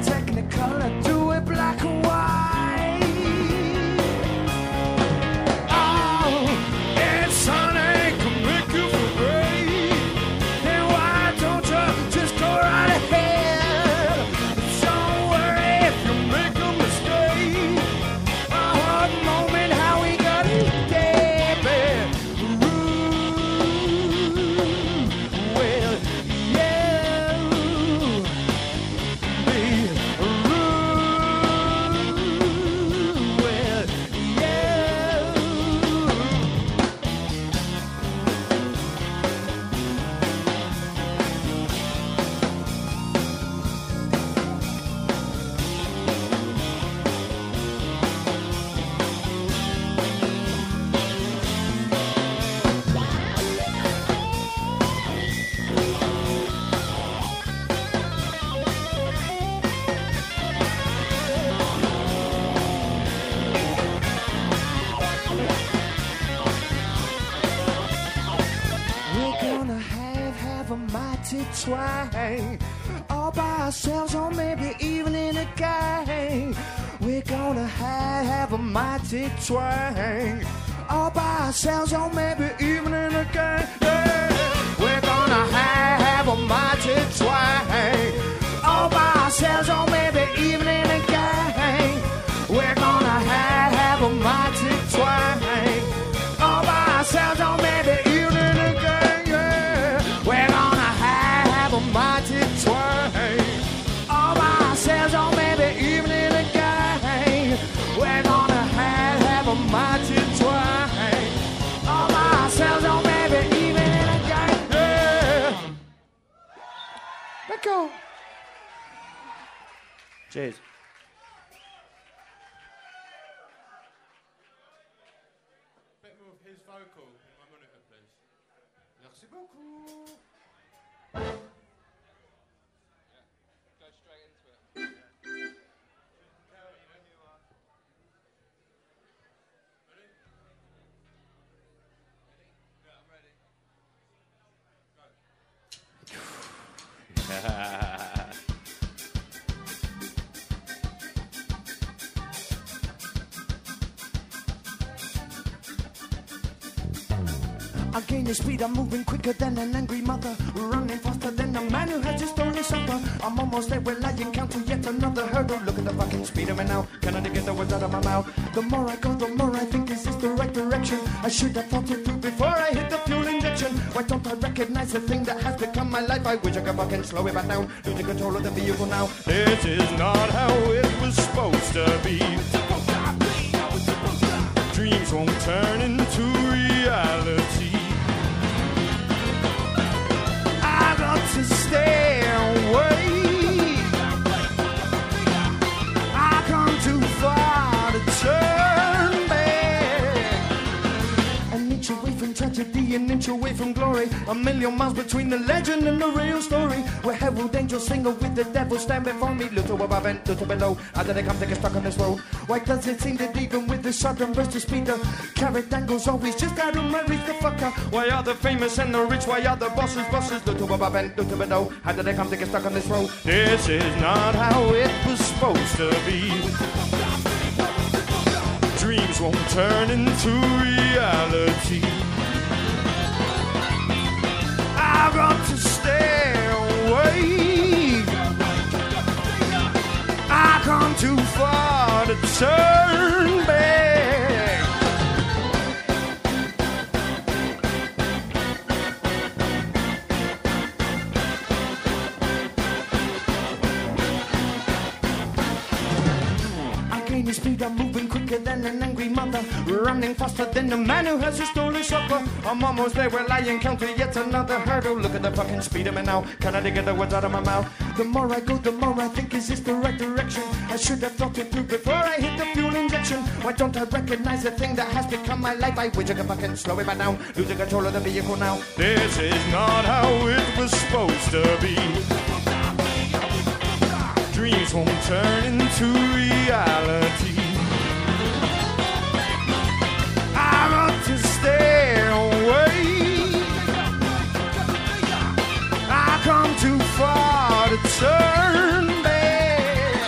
Technicolor, do it black and white. Oh, it's sunny, can make you feel great. Then why don't you just go right ahead? Don't worry if you make a mistake. A hard moment, how we got it, baby. Well, yeah. Well, yeah. We're gonna have a mighty twang, all by ourselves or maybe even in a gang. We're gonna have a mighty twang, all by ourselves or maybe even in a gang. Yeah. We're gonna have a mighty twang, all by ourselves or maybe even in a gang. We're gonna have a mighty twang, all by ourselves or maybe even in a gang. Yeah. We're gonna have a mighty twang, all by ourselves or maybe even in a gang. We're gonna have a mighty twang, all by ourselves or maybe even in a gang. Yeah. Let go. Cheers. Bit more of his vocal in my monitor, please. Merci beaucoup. Go straight into it. Ready? Yeah, I'm ready. I gain the speed, I'm moving quicker than an angry mother, running faster than a man who has just stolen supper. I'm almost there when I encounter yet another hurdle. Look at the fucking speed of it now, can I get the words out of my mouth? The more I go, the more I think this is the right direction. I should have thought it through before I hit the fuel injection. Why don't I recognize the thing that has become my life? I wish I could fucking slow it back down, losing control of the vehicle now. This is not how it was supposed to be. Dreams won't turn into reality. I got to stay away. I come too far to turn back. An inch away from tragedy, an inch away from glory. A million miles between the legend and the real story. Where herald angels sing with the devil stand before me. Little above and little below. How did I come to get stuck on this road? Why does it seem that even with the sudden burst of speed, the carrot dangles always just out of my reach, the fucker? Why are the famous and the rich? Why are the bosses? Little above and little below. How did I come to get stuck on this road? This is not how it was supposed to be. Dreams won't turn into reality. I've got to stay away. I come too far to turn back. I gain the speed, I'm moving quicker than an angry mother, running faster than a man who has a stolen supper. I'm almost there where I encounter yet another hurdle. Look at the fucking speed of me now, can I get the words out of my mouth? The more I go, the more I think, is this the right direction? I should have thought it through before I hit the fuel injection. Why don't I recognize the thing that has become my life? I wish I could fucking slow it back down, losing control of the vehicle now. This is not how it was supposed to be. Dreams won't turn into reality. I got to stay away. I come too far to turn back.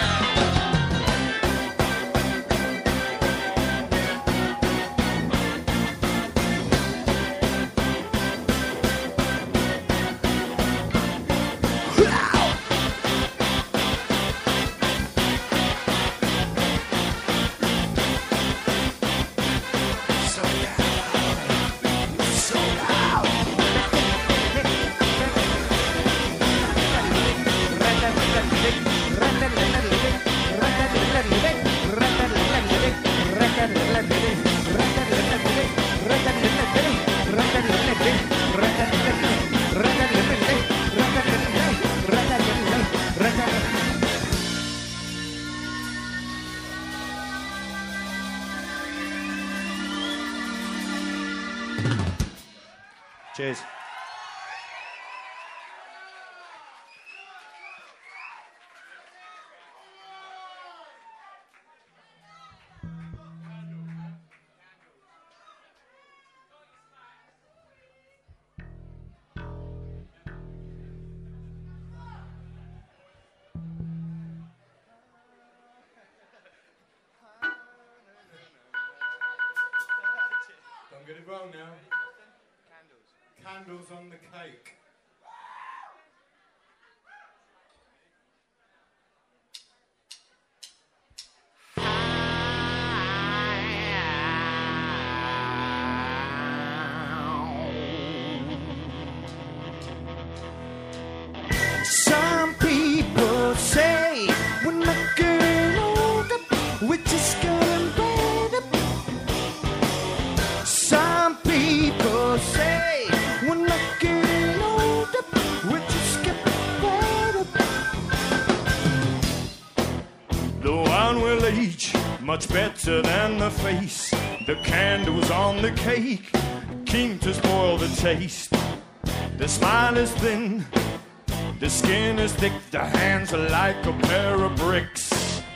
Cheers. Don't get it wrong now. Candles on the cake. Some people say we're not getting older, we're just getting better. Some people say we're not getting older, we're just getting better. The wine will age much better than the face. The candles on the cake came to spoil the taste. The smile is thin, the skin is thick, the hands are like a pair of bricks.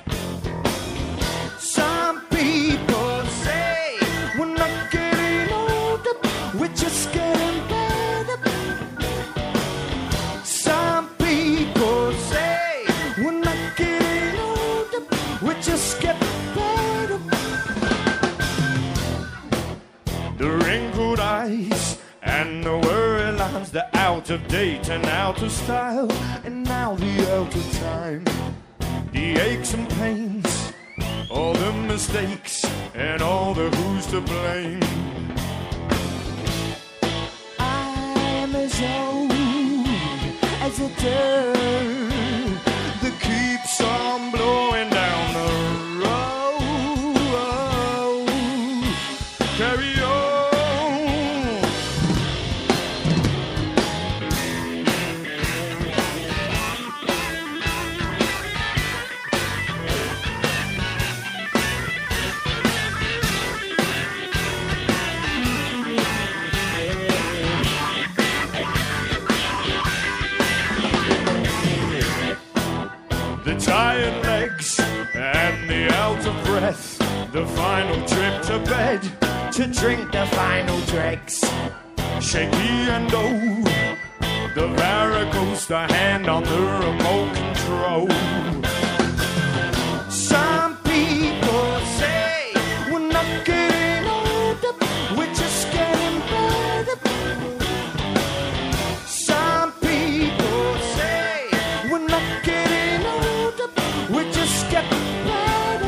Some people say we're not getting older, we're just getting better. Some people say we're not getting older, we're just getting better. The wrinkled eyes and the worried lines, they're out of date and out of style, and now the out of time. The aches and pains, all the mistakes, and all the who's to blame. I'm as old as a dirt that keeps on blowing down the road. Carry on. The tired legs and the out of breath, the final trip to bed to drink the final dregs. Shaky and old, the varicose, the hand on the remote control. Some people say we're not getting older, we're just getting better. Some people say we're not getting older, we're just getting better.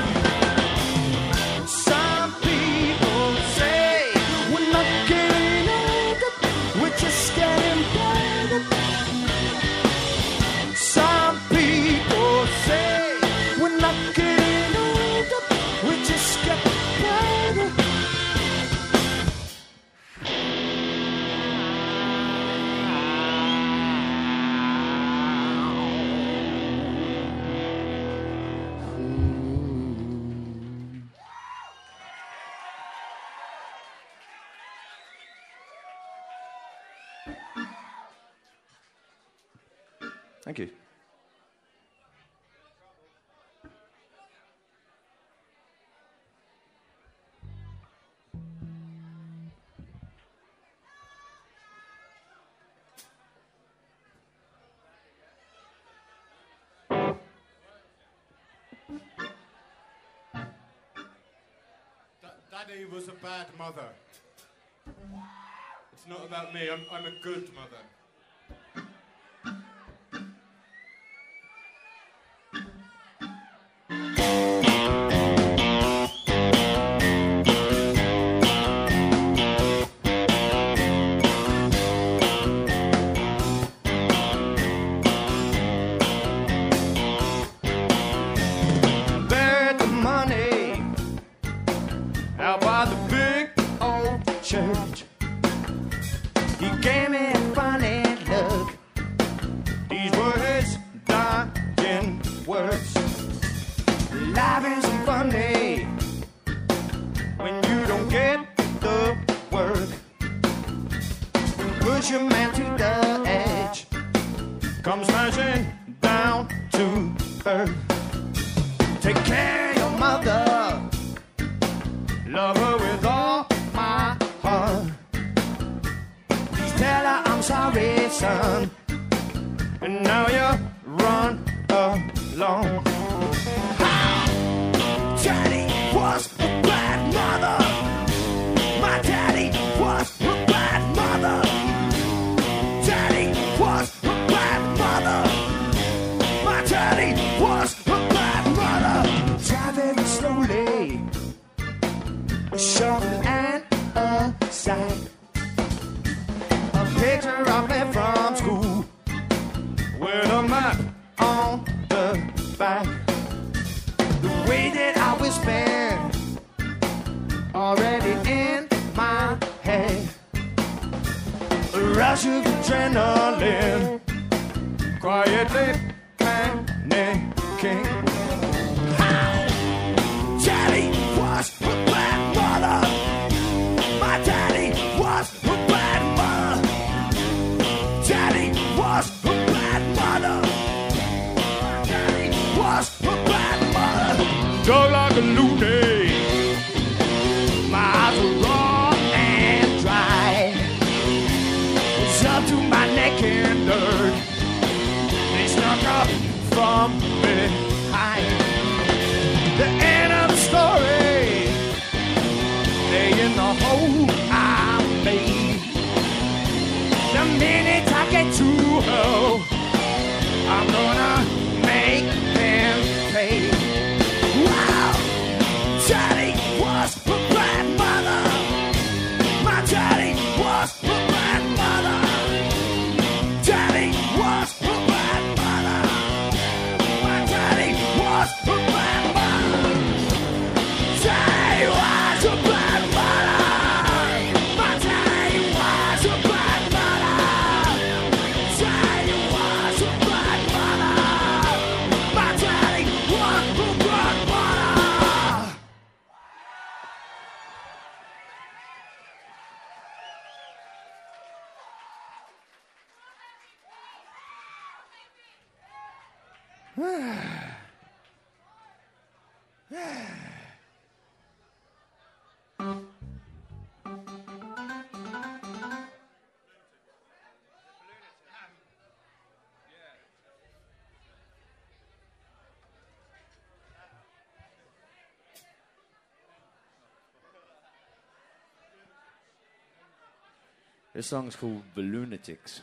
Some people say we're not getting older, we're just getting better. Some people say we're not getting older, we're just getting better. Thank you. Daddy was a bad mother. It's not about me. I'm a good mother. Buried the money out by the big old church. You gave me a funny look. These words, dying words. Life isn't funny When you don't get the work, push your man to the edge. Come smashing down to earth. Take care of your mother. Love her with all my heart. Please tell her I'm sorry, son. And now you run along. Daddy was a bad mother. My daddy was a bad mother. Daddy was a bad mother. My daddy was a bad mother. Drive very slowly, sharp and aside. A picture of me from school with a map on the back. The way that I will spend already in my head. A rush of adrenaline, quietly panicking. Daddy was a bad mother. My daddy was a bad mother. Daddy was a bad mother. My daddy was a bad mother. Dug like a loony. My eyes were raw and dry. It's up to my neck in dirt. They snuck up from behind. The end of the story lay in the hole I made. The minute I get to her, I'm gonna make them pay. Wow! Daddy was a bad mother. My daddy was a bad mother. Daddy was a bad mother. My daddy was a bad mother. Daddy was a bad mother. My daddy was a bad mother. Daddy was a bad mother. My daddy was a bad mother. This song's called The Lunatics.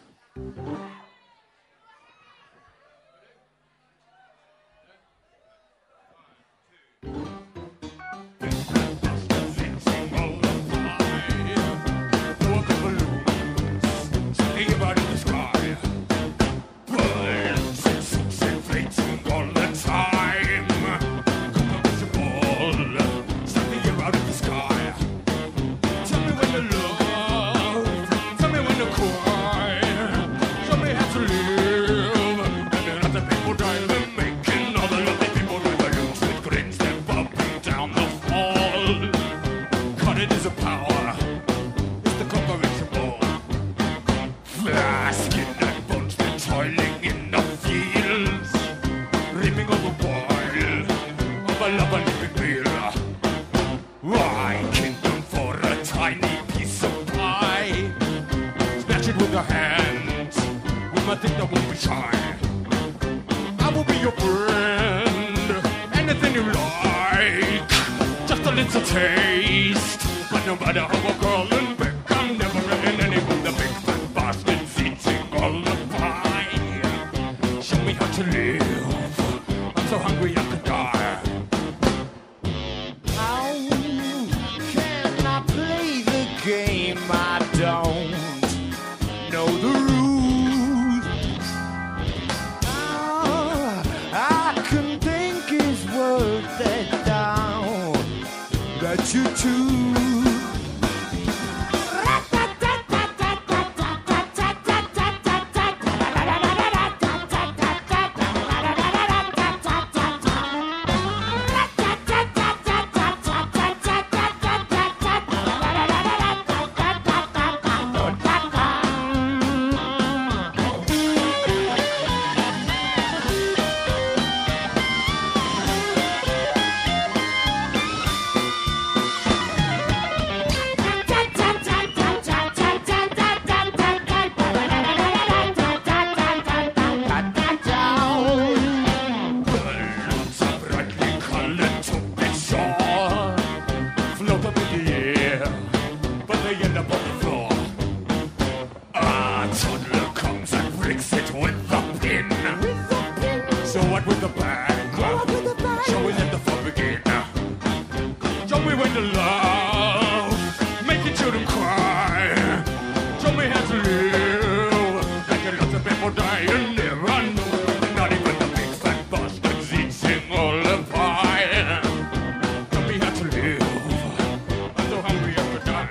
to love, making children cry. Show me how to live, like a lot of people die and never know. Not even the big fat bastards eating all the pie. Show me how to live, I'm so hungry I could die.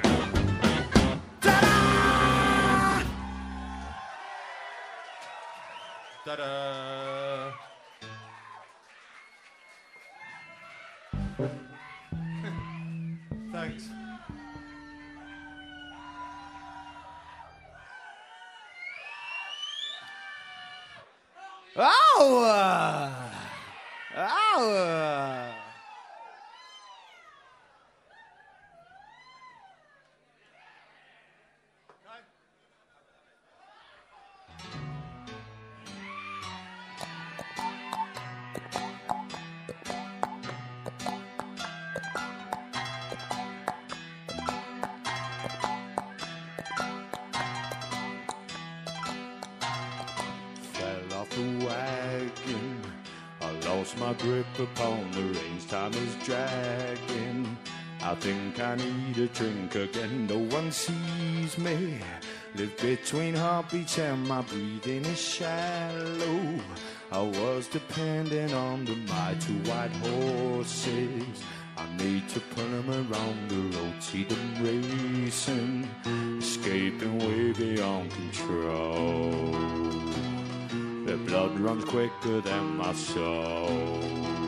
Ta-da! Ta-da! Thanks. Fell off the wagon, I lost my grip upon the reins, time is dragging. I think I need a drink again, no one sees me. Live between heartbeats and my breathing is shallow. I was dependent on the mighty white horses. I need to pull them around the road, see them racing, escaping way beyond control. Their blood runs quicker than my soul.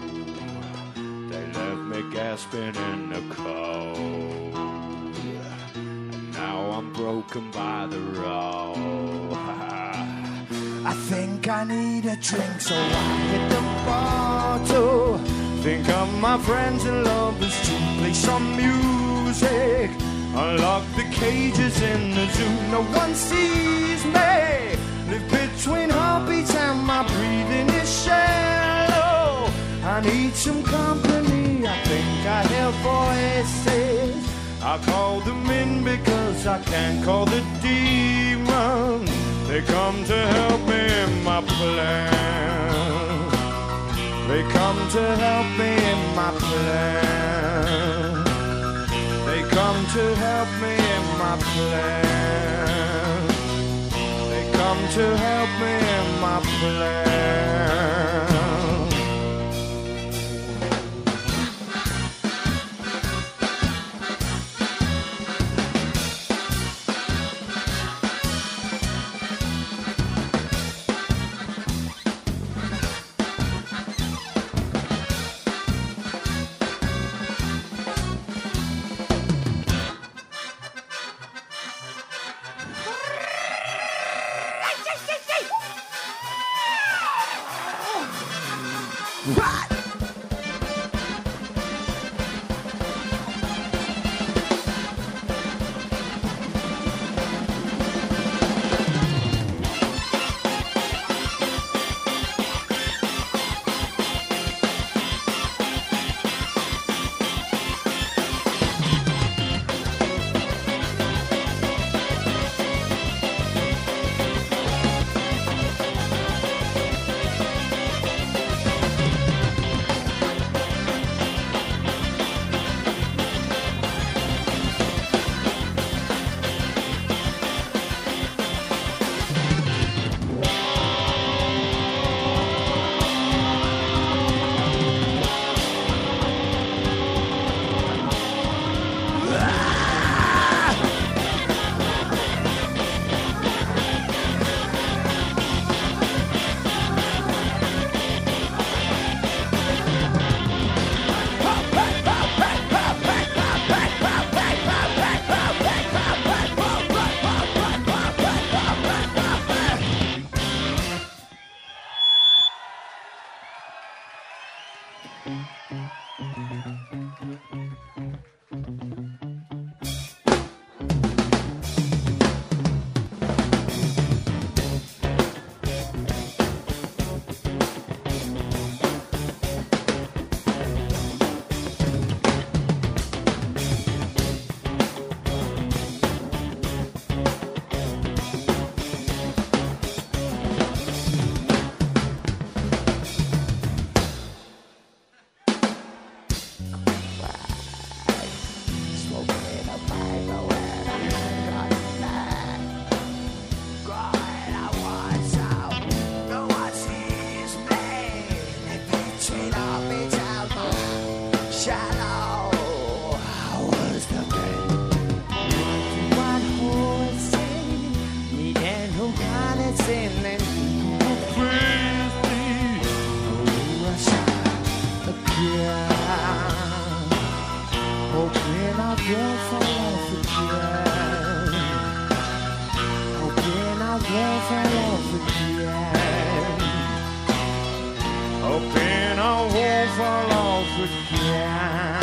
They left me gasping in the cold, and now I'm broken by the road. I think I need a drink, so I hit the bottle. Think of my friends and lovers to play some music. Unlock the cages in the zoo, no one sees me. Live between heartbeats and my breathing is shallow. I need some company, I think I hear voices. I call them in because I can't call the demons. They come to help me in my plan. They come to help me in my plan. They come to help me in my plan. They come to help me in my plan. again. Hoping I won't fall off again. Hoping I won't fall off again. Hoping I won't fall off again.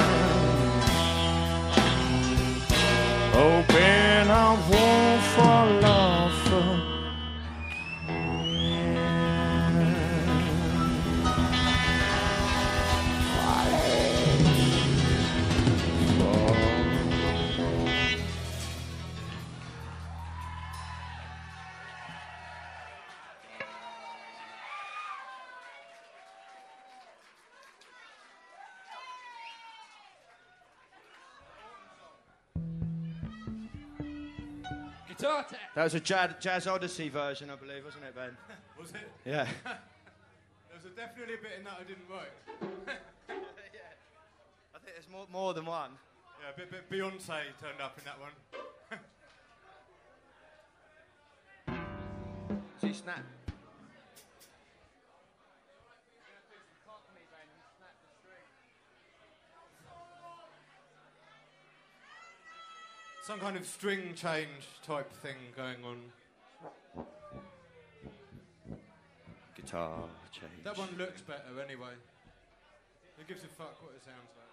Hoping I won't fall off again. Guitar tech. That was a Jazz Odyssey version, I believe, wasn't it, Ben? Was it? Yeah. There was definitely a bit in that I didn't write. Yeah. I think there's more than one. Yeah, a bit Beyonce turned up in that one. See, snap. Some kind of string change type thing going on. Guitar change. That one looks better anyway. Who gives a fuck what it sounds like?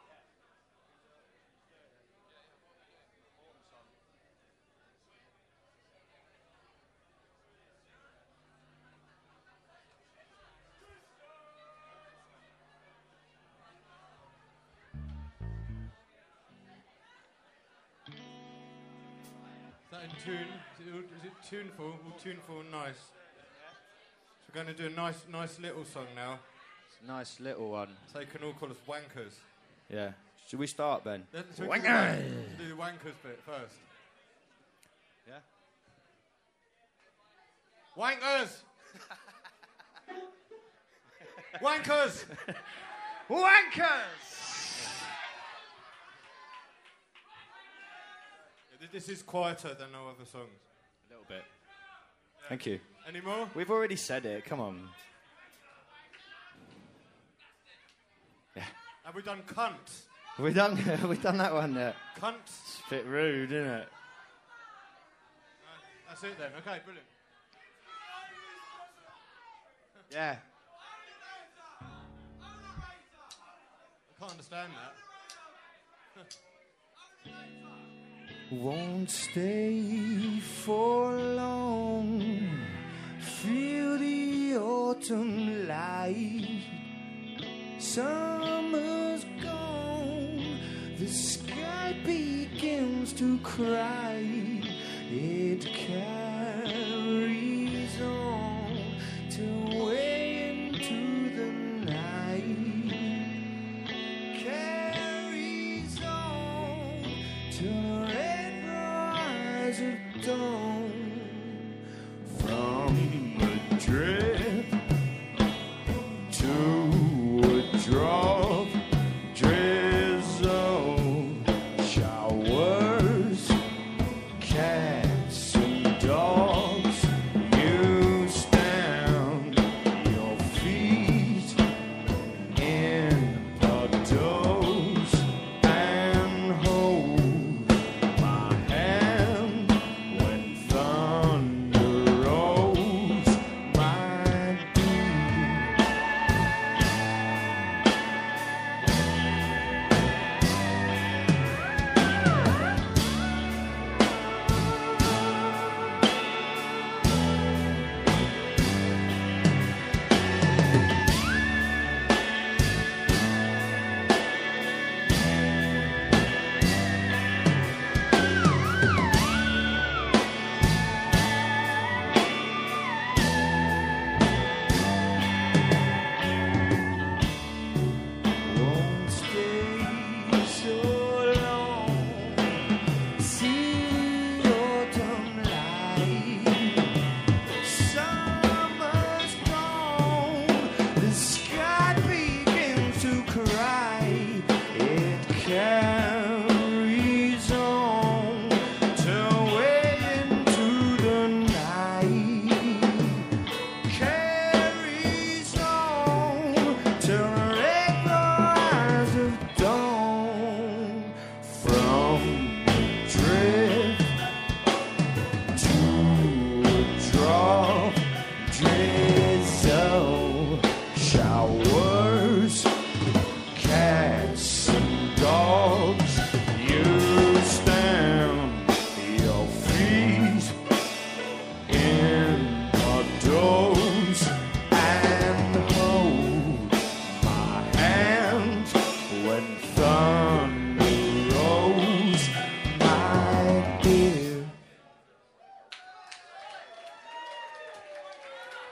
Is that in tune? Is it tuneful? All tuneful and nice. So we're going to do a nice little song now. It's a nice little one. So you can all call us wankers. Yeah. Should we start, Ben? So Wankers! do the wankers bit first. Yeah. Wankers! Wankers! Wankers! This is quieter than no other songs. A little bit. Thank you. Any more? We've already said it. Come on. Yeah. Have we done cunt? Have we done that one yet? Cunt. It's a bit rude, isn't it? That's it then. Okay, brilliant. Yeah. I can't understand that. Won't stay for long. Feel the autumn light. Summer's gone. The sky begins to cry. It carries on till way into the night. Carries on till the red rise of dawn. From a drip to a drop, drizzle, showers, cats and dogs. You stand your feet in puddles and hold my hand when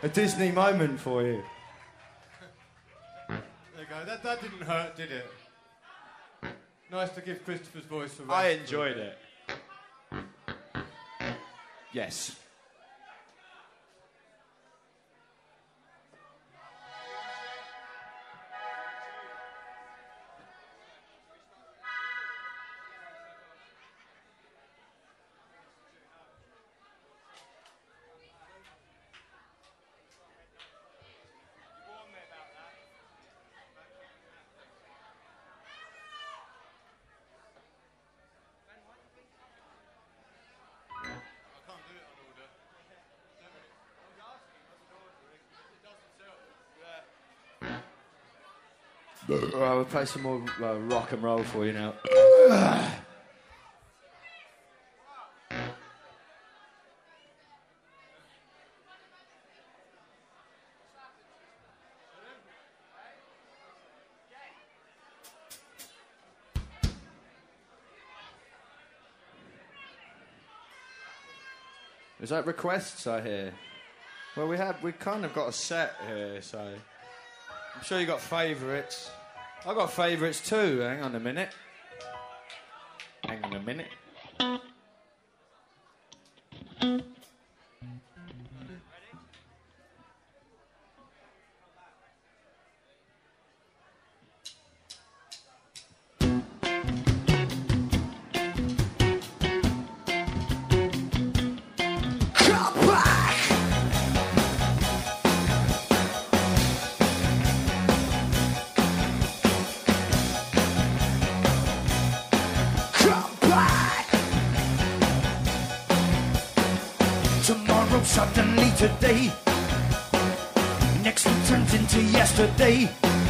Disney moment for you. There you go. That didn't hurt, did it? Nice to give Christopher's voice a rest. I enjoyed it. Yes. Right, we'll play some more rock and roll for you now. Is that requests I hear? Well, we kind of got a set here, so I'm sure you got favourites. I got favourites too. Hang on a minute. Hang on a minute. Suddenly today, next week turns into yesterday.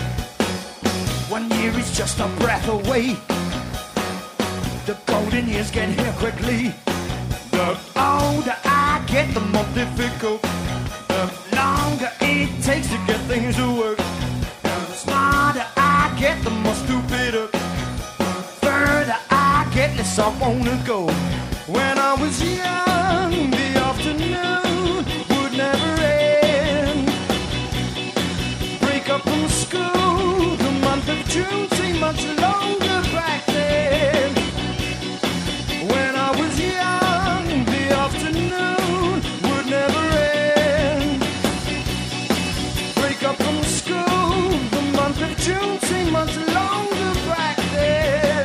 1 year is just a breath away. The golden years get here quickly. The older I get, the more difficult. The longer it takes to get things to work. And the smarter I get, the more stupider. The further I get, less I wanna go. When I was young, the afternoon would never end. Break up from school, the month of June seemed much longer back then. When I was young, the afternoon would never end. Break up from school, the month of June seemed much longer back then.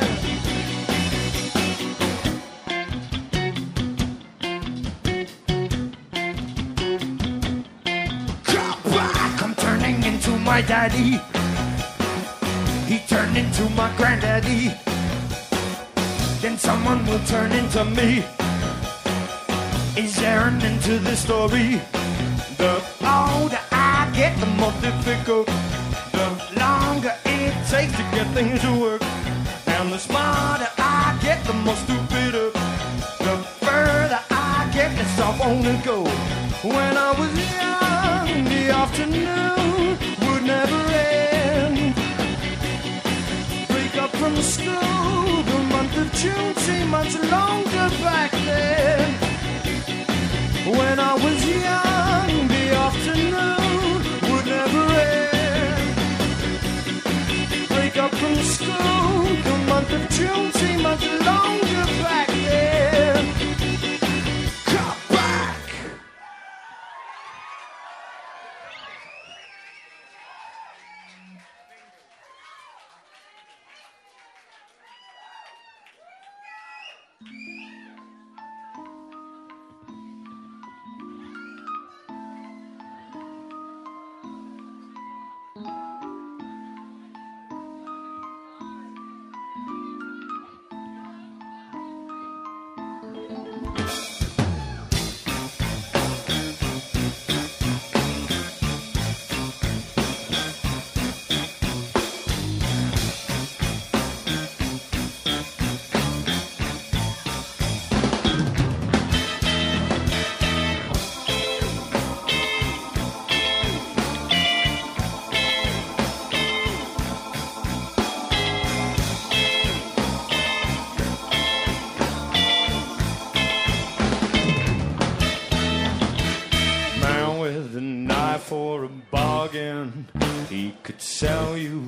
Into my daddy, he turned into my granddaddy. Then someone will turn into me. Is there an end to this story? The older I get, the more difficult. The longer it takes to get things to work. And the smarter I get, the more stupider. The further I get, less I wanna go. When I was young, the afternoon would never end. Break up from school, the month of June seemed much longer back then. When I was young, the afternoon would never end. Break up from school, the month of June seemed much longer back then. Come back!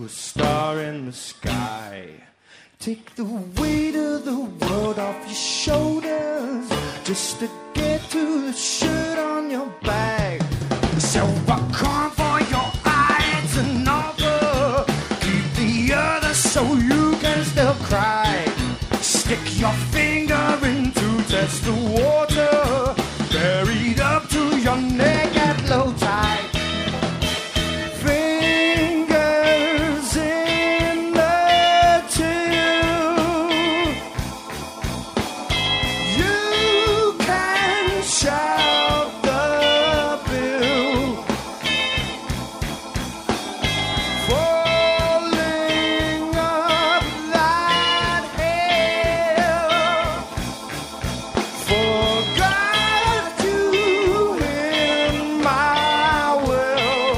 a star in the sky. Take the weight of the world off your shoulders just to get to the shirt on your back. Silver corn for your eye, it's another. Keep the other so you can still cry. Stick your finger in to test the water, buried up to your neck at low tide. Fingers in the till. You can shout the bill. Falling up that hill. Forgot you in my will.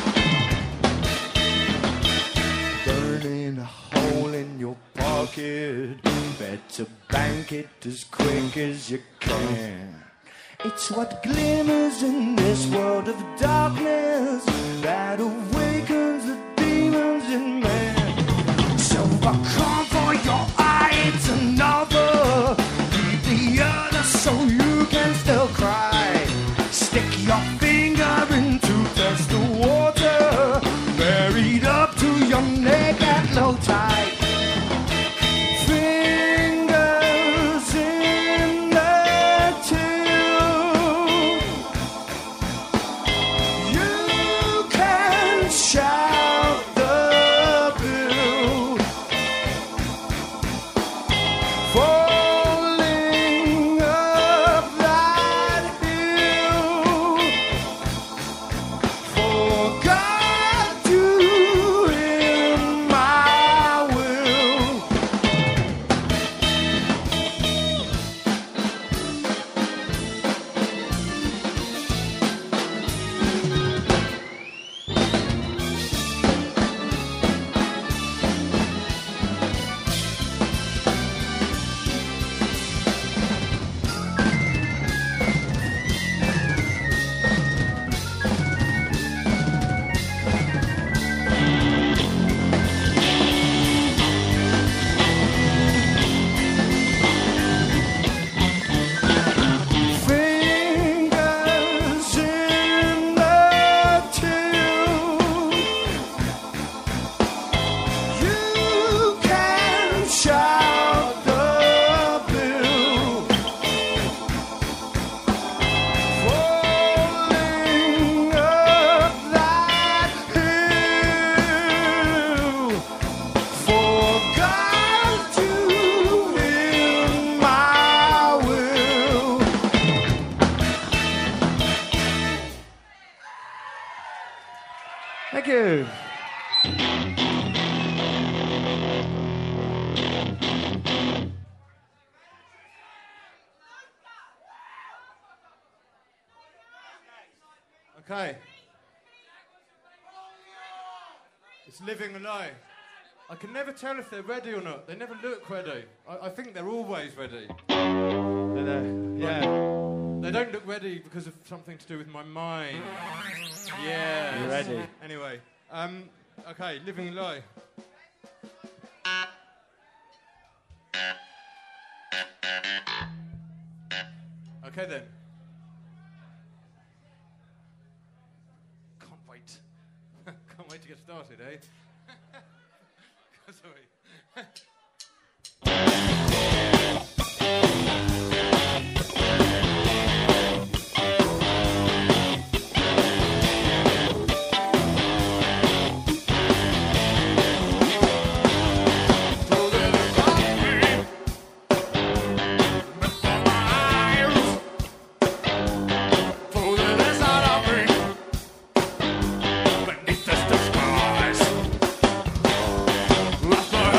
Burning a hole in your pocket. Better bank it as quick as you can. It's what glimmers in this world of darkness that awakens the demons in man. Silver corn for your eye, it's another. Keep the other so you can still cry. Stick your finger in to test the water, buried up to your neck at low tide. Fingers in the till. You can shout the bill. Falling up that hill. Forgot you in my will. Fingers in the till. You can shout the bill. Falling up that hill. Forgot you in my will. Thank you. Okay. It's Living a Lie. I can never tell if they're ready or not. They never look ready. I think they're always ready. Yeah. They don't look ready because of something to do with my mind. Yeah. You're ready. Anyway, okay, Living a Lie. Okay then. Can't wait. Can't wait to get started, eh? Sorry. Beneath the skies, last night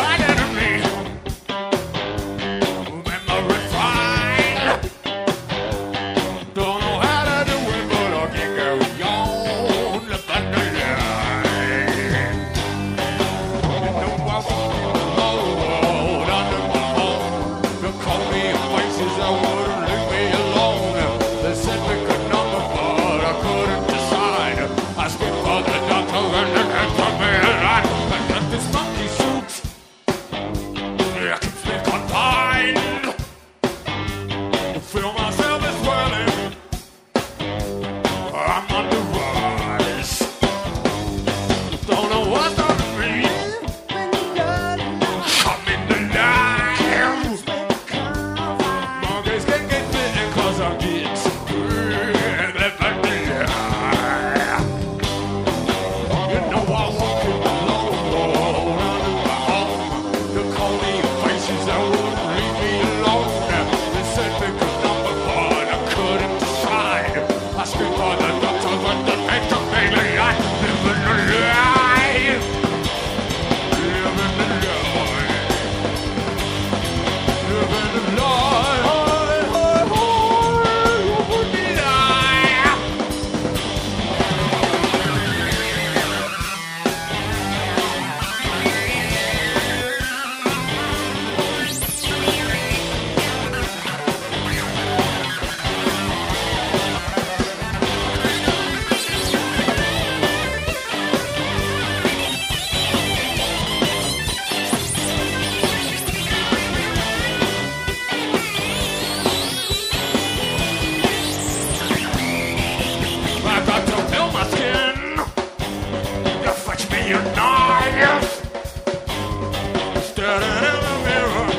standing in the mirror,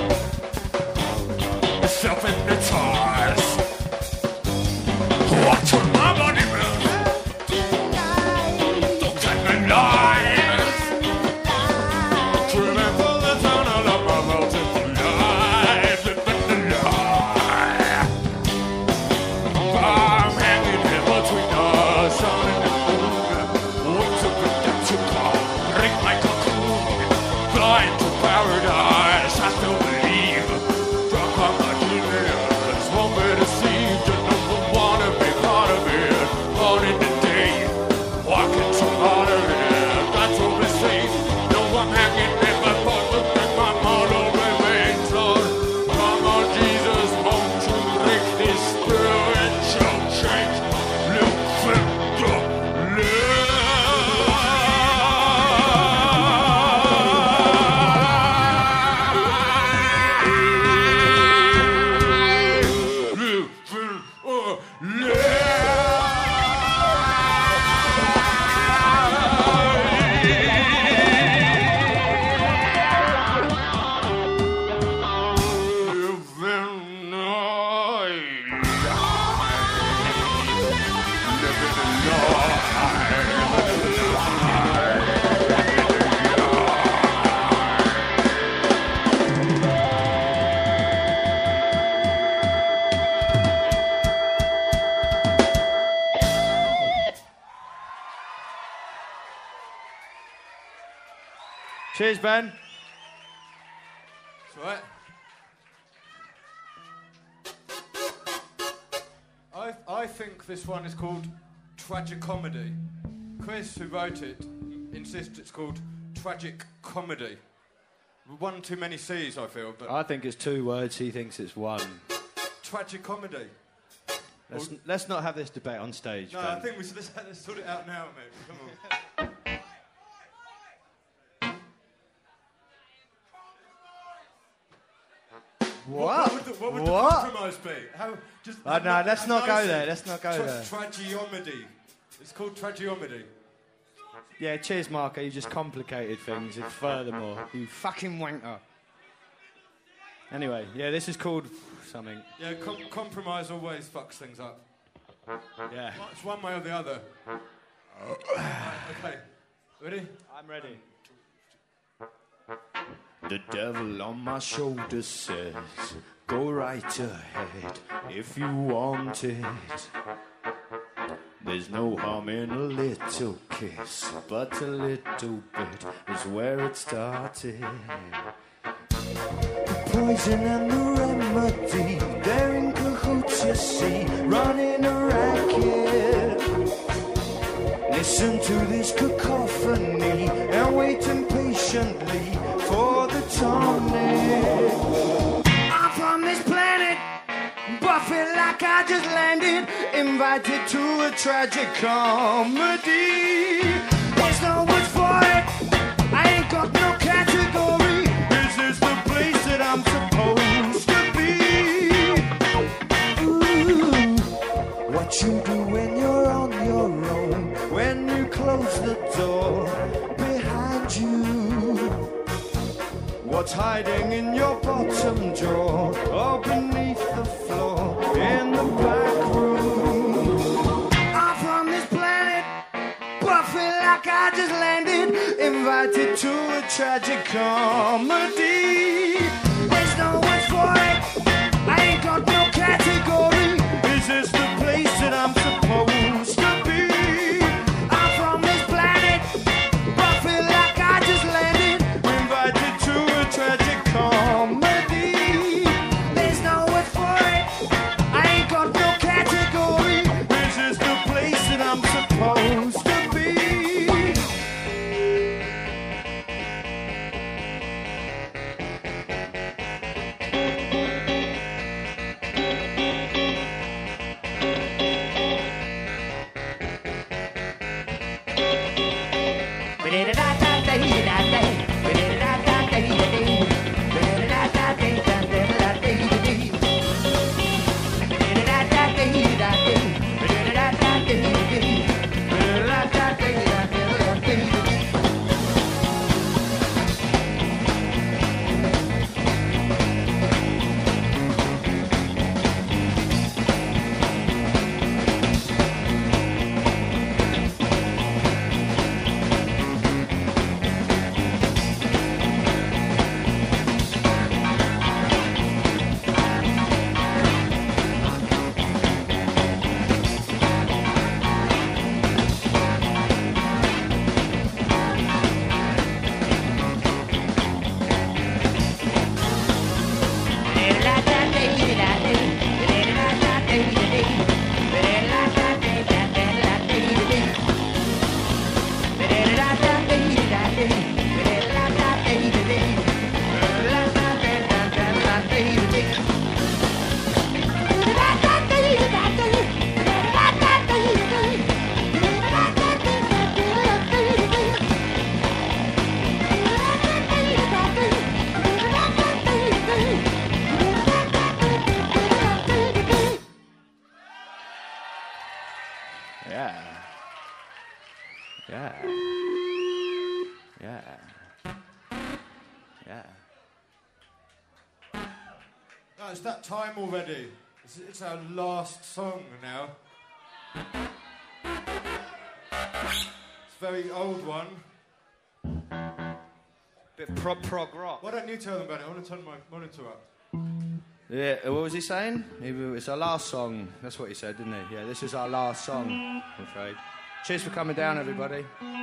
self-hypnotized. Watching my body move. Don't take me lies. Dreaming for the tunnel of my melting life. Living the lie. I'm hanging in between us. Sounding in the moon. Wings of redemption call. Break my cocoon. Flying to paradise. I still believe. Drunk on my demons. Won't be deceived. And no one wanna be part of it. Born in the day. Walking so hard of it. Got to be safe. No, I'm hanging in my thoughts. Look at my model remains. Lord, come on, Jesus. Won't you break this through and show change? Live for your Cheers, Ben. That's right. I think this one is called Tragic Comedy. Chris, who wrote it, insists it's called Tragic Comedy. One too many C's, I feel, but I think it's 2 words. He thinks it's 1. Tragic Comedy. Let's not have this debate on stage. No, Ben. I think let's sort it out now, mate. Come on. What? What would the What? compromise be? How, just No, let's not go there. Let's not go there. Tragiomedy. It's called Tragiomedy. Yeah, cheers, Marco. You just complicated things. And furthermore, you fucking wanker. Anyway, yeah, this is called something. Yeah, compromise always fucks things up. Yeah. It's one way or the other. Okay. Ready? I'm ready. The devil on my shoulder says, go right ahead if you want it. There's no harm in a little kiss, but a little bit is where it started. Poison and the remedy, they're in cahoots, you see, running a racket. Listen to this cacophony and wait impatiently for the tonic. I'm from this planet, buffet like I just landed, invited to a tragic comedy. There's no words for it, I ain't got no category. This is the place that I'm supposed to be. Ooh, what you do when you're on your own, when you close the door behind you. What's hiding in your bottom drawer or beneath the floor in the back room? I'm from this planet, buffet like I just landed, invited to a tragic comedy. There's no words for it, I ain't got no category. Is this the place that I'm supposed to be? I'm from this planet, buffet like I just landed, invited to a tragic comedy. There's no word for it, I ain't got no category. This is the place that I'm supposed to be. Oh, it's that time already. It's our last song now. It's a very old one. Bit prog rock. Why don't you tell them about it? I want to turn my monitor up. Yeah, what was he saying? It's our last song. That's what he said, didn't he? Yeah, this is our last song, I'm afraid. Cheers for coming down, everybody.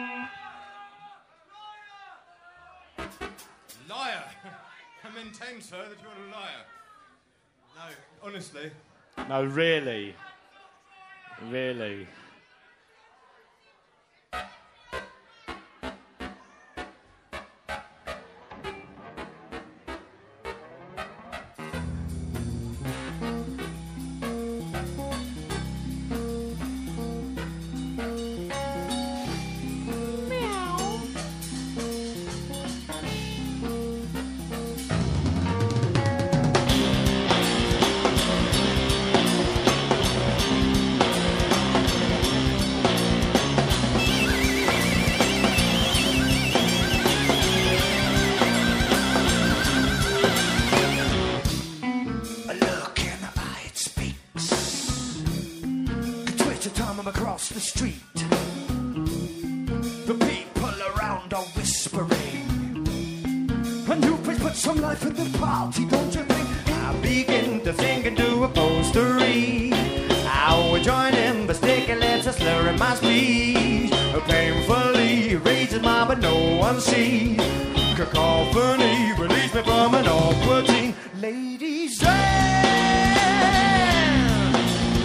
Liar! I maintain, sir, that you're a liar. No, honestly. No, really. Really. Across the street, the people around are whispering, a new place put some life in the party, don't you think? I begin to think and do a postery. I will join in, but sticky lips are slurring my speech. Painfully raises mine, but no one sees. Cacophony release me from an awkward scene. Ladies and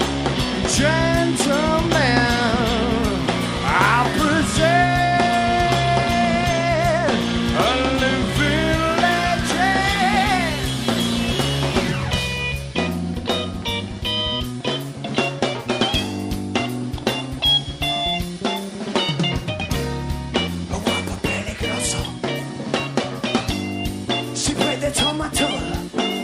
gentlemen, I present a living legend. A guapo peligroso, si puede tomar todo.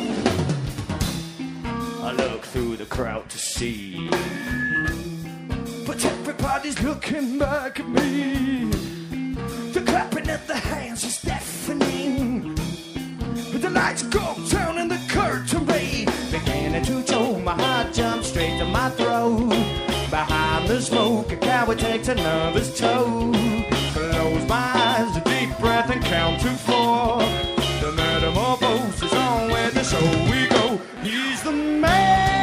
I look through the crowd to see, but everybody's looking back at me. The clapping of the hands is deafening. The lights go down and the curtain raise, beginning to choke. My heart jumps straight to my throat. Behind the smoke, a coward takes another toe. Close my eyes, a deep breath, and count to 4. The metamorphosis is on where the show we go. He's the man.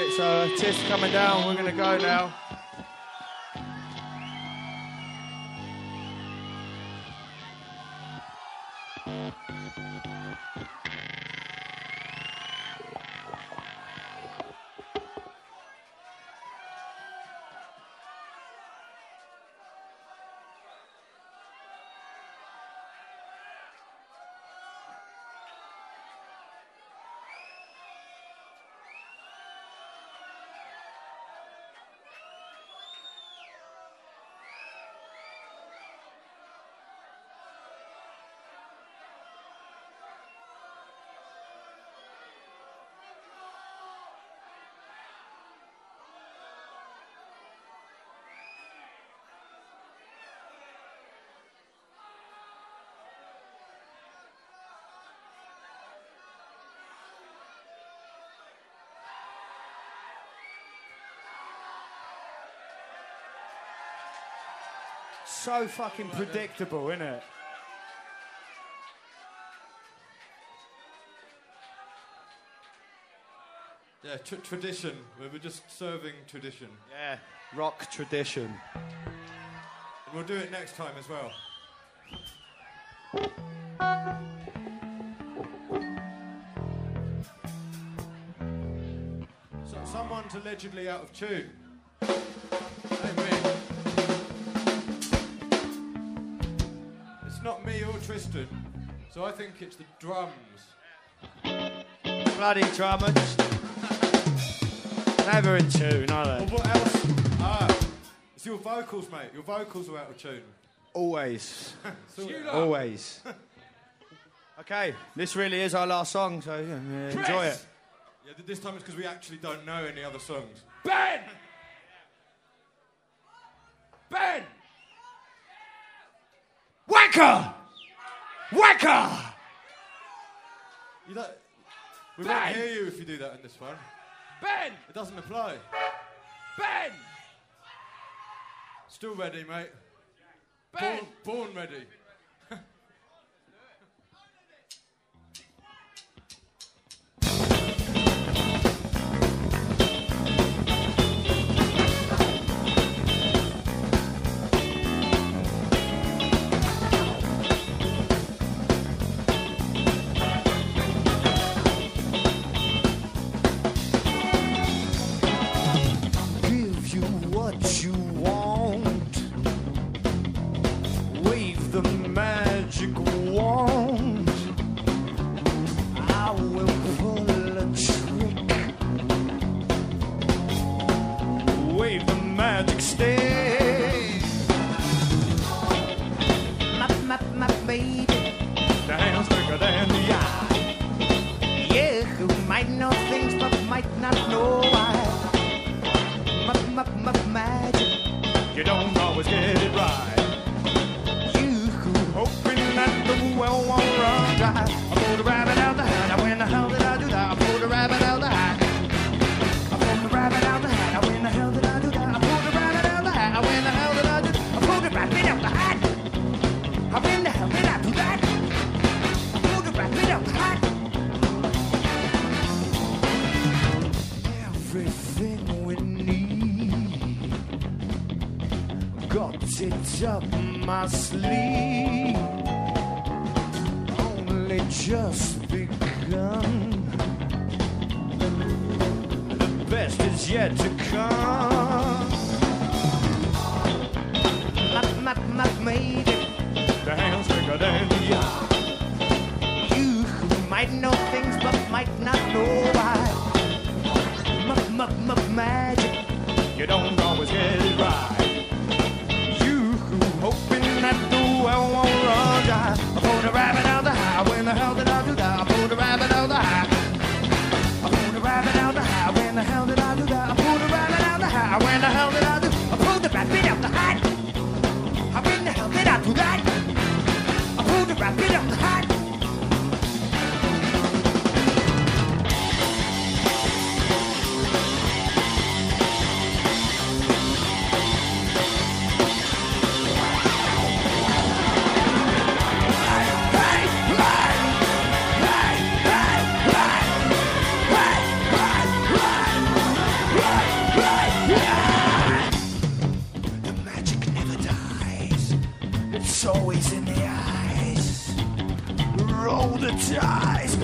it. So cheers for coming down. We're going to go now. So fucking predictable, isn't it? Yeah, tradition. We were just serving tradition. Yeah, rock tradition. And we'll do it next time as well. So someone's allegedly out of tune. Ain't me. It's not me or Tristan, so I think it's the drums. Bloody drummers. Never in tune, are Well, they? what else? It's your vocals, mate. Your vocals are out of tune. Always. Sort it out. Always. Okay, this really is our last song, so enjoy it. Yeah, this time it's because we actually don't know any other songs. Ben! Ben! Whacker! Whacker! You don't, we won't hear you if you do that in this one. Ben! It doesn't apply. Ben! Still ready, mate. Ben! Born ready. Give you what you want. Wave the magic wand. I will pull a trick. Wave the magic stick. My baby. Dance bigger than the eye. Yeah, who might know things but might not know why. My magic. You don't always get it right. You Hoping that the well won't run dry. I pulled a rabbit out the hat. Now when the hell did I do that? I pulled a rabbit out the hat. I pulled the rabbit out the hat. Now when the hell did I do that? I pulled the rabbit out the hat. Now when the hell did I do that? I pulled the rabbit out the hat. How in the hell did I do that? I pulled the rabbit out the hat. Everything we need, got it up my sleeve. Only just begun. The best is yet to come. My baby. Dance bigger than the eye. You who might know things but might not know why. My magic. You don't always get it right. You who hoping that the well won't run dry. I pulled a rabbit out the hat. When the hell did I do that? I pulled a rabbit out the hat. I pulled a rabbit out the hat. When the hell did I do that? I pulled a rabbit out the hat. When the hell did I do? I pulled the rabbit out the hat. How in the hell did I It's always in the eyes. Roll the dice.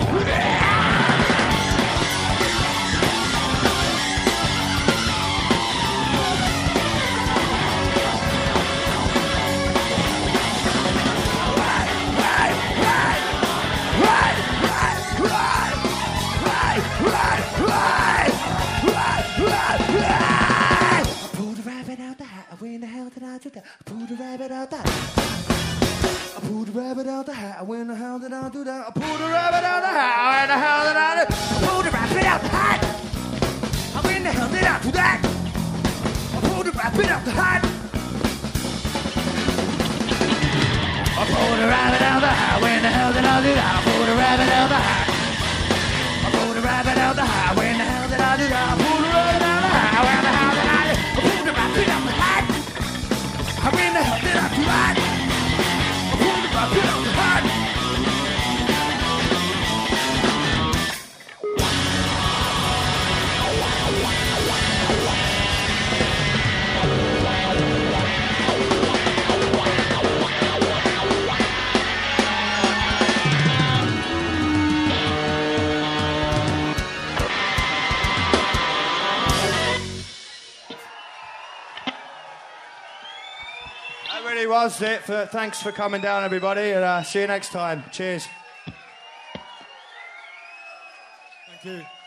When the hell did I do that? I pulled a rabbit out the hat. I pulled a rabbit out the hat. When the hell did I do that? I pulled a rabbit out the hat. When the hell did I do that? I pulled a rabbit out the hat. When the hell did I do that? I pulled a rabbit out the hat. I pulled a rabbit out the hat. When the hell did I do that? I pulled a rabbit out the hat. I pulled a rabbit out the hat. When the hell did I do that? I pulled a rabbit out the hat. When the hell did I do that? I pulled a rabbit out the hat. When the hell did I do that? I pulled a rabbit out the hat. That really was it. Thanks for coming down, everybody, and see you next time. Cheers. Thank you.